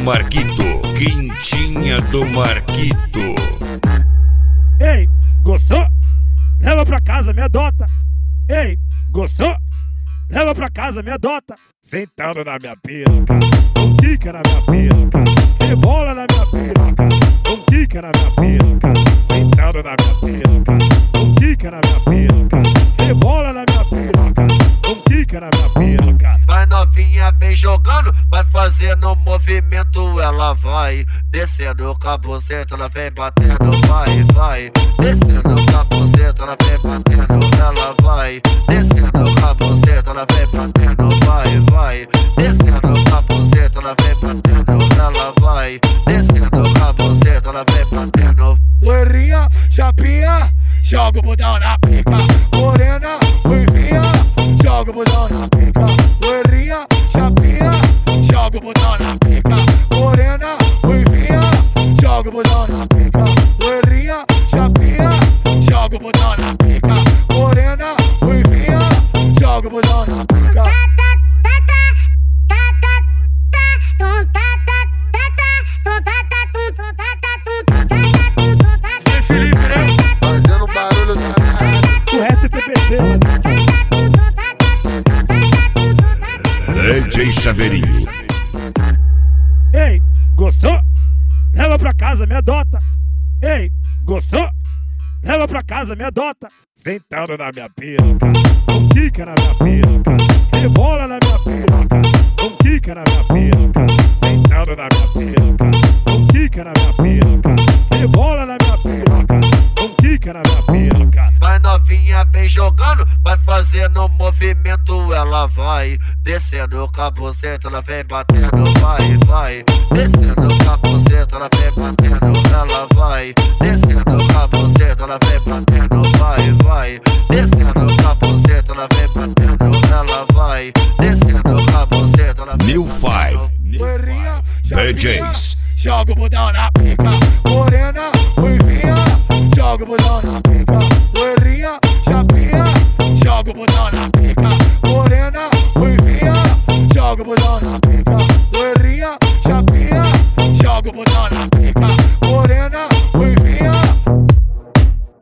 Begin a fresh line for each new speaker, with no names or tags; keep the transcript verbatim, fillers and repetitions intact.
Marquito, quintinha do Marquito.
Ei, gostou? Leva pra casa, me adota. Ei, gostou? Leva pra casa, me adota. Sentado na minha piroca, um quica na minha piroca, rebola na minha piroca, um quica na minha piroca. Sentado na minha piroca, um quica na minha piroca, rebola na minha piroca, um quica na minha piroca.
Vai novinha, vem jogando, vai fazendo movimento, ela vai descendo com a buceta, ela vem batendo, vai, vai descendo com a buceta, ela vem batendo, ela vai descendo com a buceta, ela vem batendo, vai, vai descendo com a buceta, ela vem batendo, ela vai descendo com a buceta, ela vem batendo.
Loirinha, chapinha, joga o botão na pica. Morena, ruivinha, joga o botão na pica. Loirinha, chapinha, joga o botão na pica. Morena, ruivinha, joga o botão na pica. Loirinha, chapinha, joga o botão na pica. Morena, ruivinha, joga o botão na pica.
Fazendo barulho na cara.
O resto é P P C.
D J Chaveirinho.
Ei, gostou? Leva pra casa, me adota. Ei, gostou? Leva pra casa, me adota. Sentado na minha piroca, um quica na minha piroca, rebola na minha piroca, um quica na minha piroca. Sentado na minha piroca, um quica na minha piroca, rebola na minha piroca, um quica na minha piroca.
Vai novinha, vem jogando, vai fazendo movimento, ela vai descendo com a buceta, ela vem batendo, vai, vai descendo com a buceta, ela vem batendo, ela vai descendo com a buceta, ela vem batendo, vai, vai descendo com a buceta, ela vem batendo, ela vai descendo com a buceta, ela vem
New Five.
Loirinha,
D Js.
joga o botão na pica. Morena, ruivinha, joga o botão na pica. Loirinha, chapinha, joga o botão na pica.